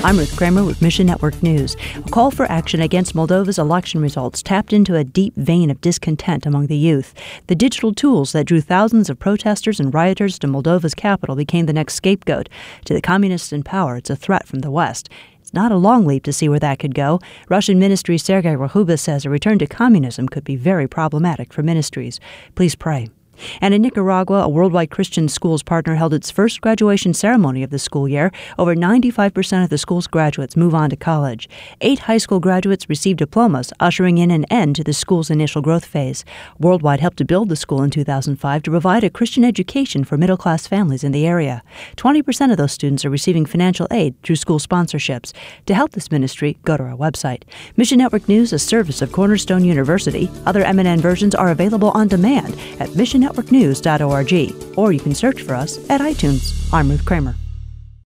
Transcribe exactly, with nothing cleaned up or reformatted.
I'm Ruth Kramer with Mission Network News. A call for action against Moldova's election results tapped into a deep vein of discontent among the youth. The digital tools that drew thousands of protesters and rioters to Moldova's capital became the next scapegoat. To the communists in power, it's a threat from the West. It's not a long leap to see where that could go. Russian Ministry Sergei Ryabkov says a return to communism could be very problematic for ministries. Please pray. And in Nicaragua, a Worldwide Christian Schools partner held its first graduation ceremony of the school year. Over ninety-five percent of the school's graduates move on to college. Eight high school graduates received diplomas, ushering in an end to the school's initial growth phase. Worldwide helped to build the school in two thousand five to provide a Christian education for middle-class families in the area. twenty percent of those students are receiving financial aid through school sponsorships. To help this ministry, go to our website. Mission Network News, a service of Cornerstone University. Other M N N versions are available on demand at mission network news dot org, or you can search for us at iTunes. I'm Ruth Kramer.